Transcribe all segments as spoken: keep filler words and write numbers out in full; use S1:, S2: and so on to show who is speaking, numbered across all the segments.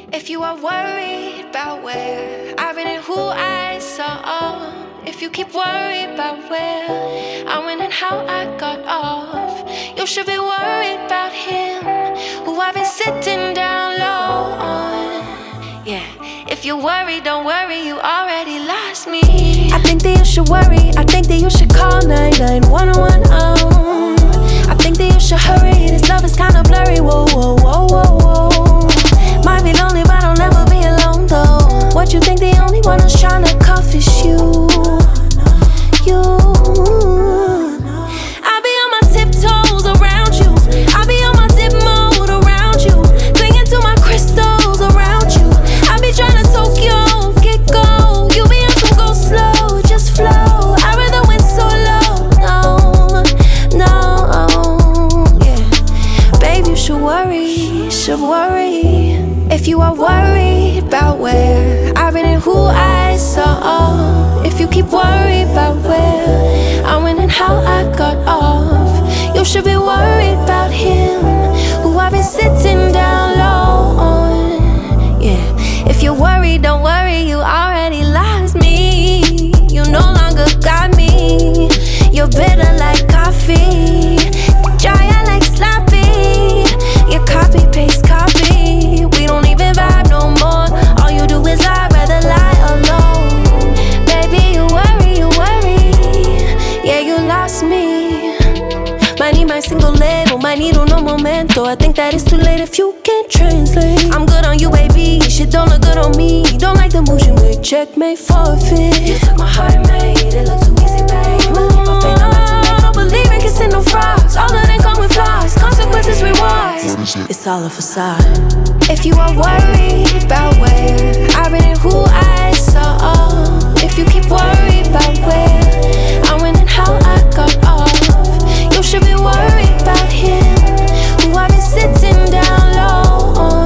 S1: If you are worried about where I've been and who I saw, if you keep worried about where I went and how I got off, you should be worried about him, who I've been sitting down low on. Yeah, if you're worried, don't worry, you already lost me. I think that you should worry, I think that you should call nine nine one one. um I think that you should hurry, this love is kinda blurry, whoa, whoa, whoa, whoa, whoa. Might be lonely, but I'll never be alone though. What you think the only one who's trying to cuff is you? You. I'll be on my tiptoes around you. I'll be on my dip mode around you. Clinging to my crystals around you. I'll be trying to Tokyo, get go. You be on some go slow, just flow. I'd rather win solo. No, no, yeah. Babe, you should worry, should worry. If you are worried about where I've been and who I saw, if you keep worried about where I went and how I got off, you should be worried about him, who I've been sitting down low on. Yeah, if you're worried, don't worry, you already lost me. You no longer got me. You're bitter like coffee, dry like sloppy. You copy, paste, copy. We don't even vibe no more. All you do is lie, rather lie alone. Baby, you worry, you worry. Yeah, you lost me. Might need my single label, might need no momento. I think that it's too late if you can't translate. I'm good on you, baby. Shit don't look good on me. Don't like the moves you make. Checkmate, forfeit. You took my heart and made it look too easy, babe. My fate, I'm about to make. Don't believe in kissing no frogs. All of them come with flaws. Consequences, rewards. It's all a facade. If you are worried about where I've been and who I saw, if you keep worried about where I went and how I got off, you should be worried about him, who I've been sitting down low on.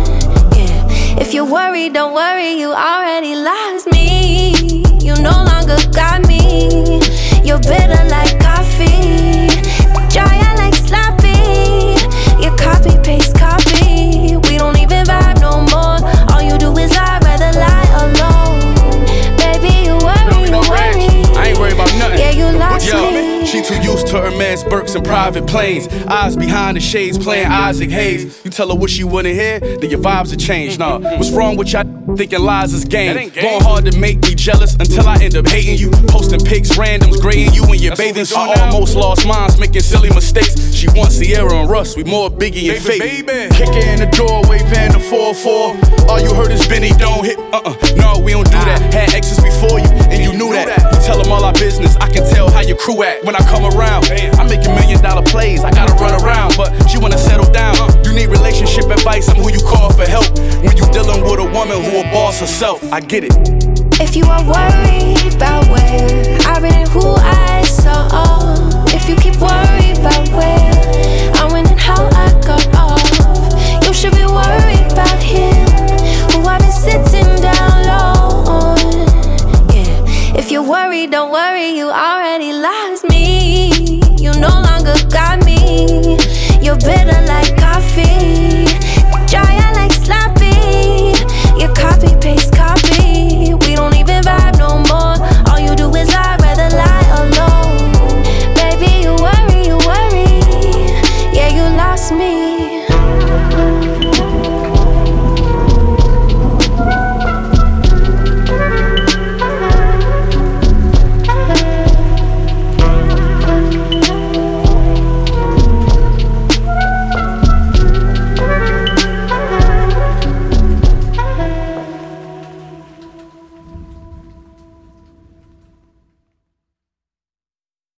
S1: Yeah, if you're worried, don't worry, you already lost me. You no longer got me. You're bitter like coffee, dry like sloppy. You copy, paste, copy. We don't even vibe no more. All you do is lie, rather lie alone. Baby, you worry, you worry.
S2: I ain't worried about nothing.
S1: Yeah, you lost
S2: Yo,
S1: me.
S2: she too used to her man's Burks and private planes. Eyes behind the shades playing Isaac Hayes. You tell her what she wanna hear, then your vibes have changed. Nah, what's wrong with y'all thinking lies is game? Going hard to make me jealous until I end up hating you. Posting pics, randoms, grading you in your bathing suit. I almost lost minds making silly mistakes. She wants Sierra and Russ, we more Biggie and Faith. Kick her in the door, waving the four four. All you heard is Benny, don't hit, uh-uh. No, we don't do that. Had exes before you, and you knew that. You tell them all our business, I can tell how your crew act when I come around. I'm making million dollar plays, I gotta run around, but she wanna settle down. You need relationship advice, I'm who you call for help when you dealing with a woman who a boss herself. I get it.
S1: If you are worried about where I've been and who I saw, if you keep worried about where I went and how I got off, you should be worried